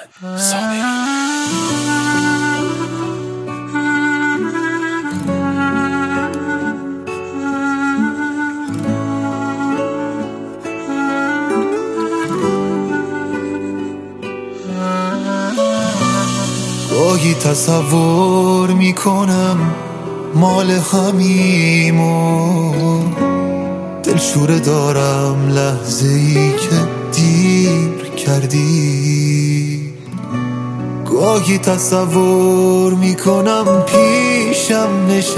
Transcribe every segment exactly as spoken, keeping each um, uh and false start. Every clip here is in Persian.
صابری. گاهی تصور میکنم مال همیم و دلشوره دارم لحظه ای که دیر کردی. گاهی تصور میکنم پیشم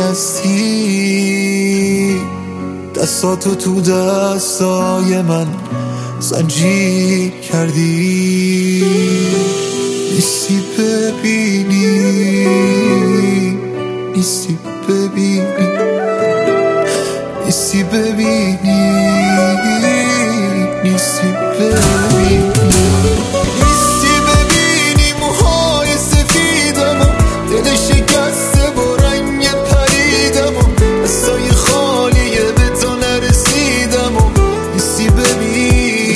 نشستی، دستاتو تو دستای من زنجیر کردی. نیستی ببینی، نیستی ببینی، نیستی ببینی، نیستی ببینی، نیستی ببینی موهای سفیدم و دل شکسته و رنگ پریدم و دستای خالیه به تو نرسیدم و نیستی ببینی.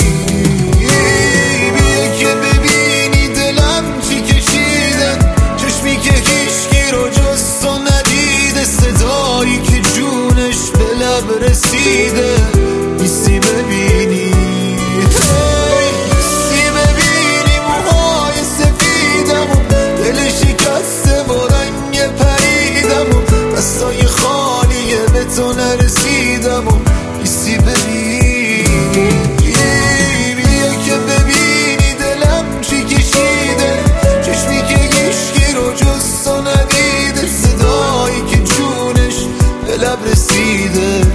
رسیده نیستی ببینی، نیستی ببینی موهای سفیدم و دل شکسته و رنگ پریدم و دستای خالیه به تو نرسیدم و نیستی ببینی. بیا که ببینی دلم چی کشیده، چشمی که هیچکی رو جز تو ندیده، صدایی که جونش به لب رسیده.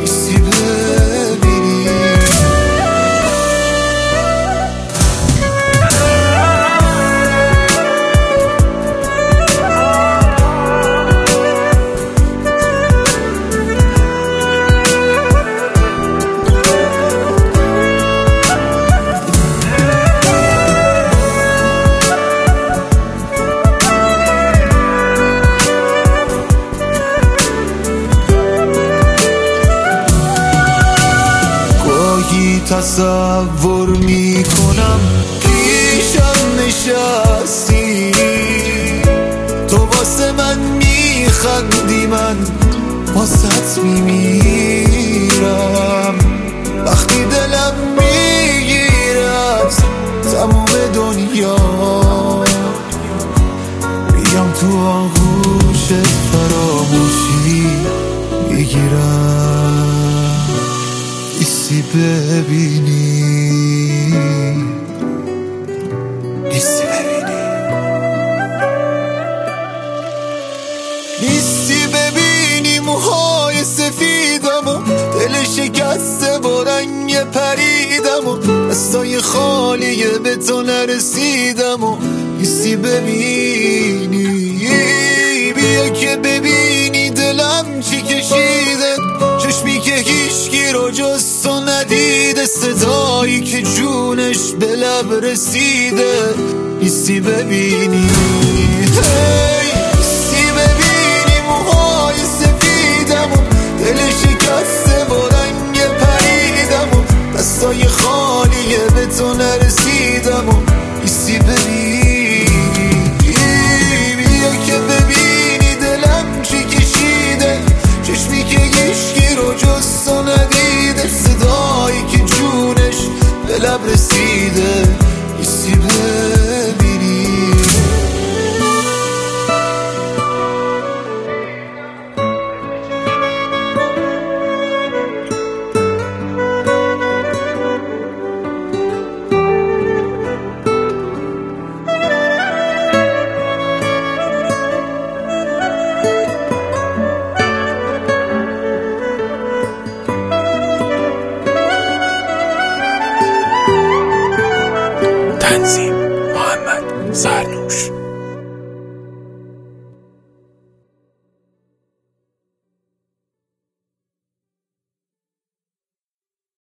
تصور میکنم پیشم نشستی، تو واسه من میخندی، من واسط میمیرم. وقتی دلم میگیره از تموم دنیا، بیام تو آغوشت فراموشی میگیرم. نیستی ببینی، نیستی ببینی، نیستی ببینی موهای سفیدم و دل شکسته و رنگ پریدم و دستای خالیه به تو نرسیدم و نیستی ببینی. بیا که ببینی دلم چی کشیده، چشمی که هیچکی رو جز تو ندیده، صدایی که جونش به لب رسیده. نیستی ببینی، نیستی ببینی موهای سفیدم و دل شکسته و رنگ پریدم و دستای خالیه به تو نرسیدم و نیستی ببینی. بیا که ببینی دلم چی کشیده، چشمی که هیچکی رو جز تو ندیده، صدایی که جونش به لب رسیده. نیستی ببینی. تنظیم محمد زرنوش.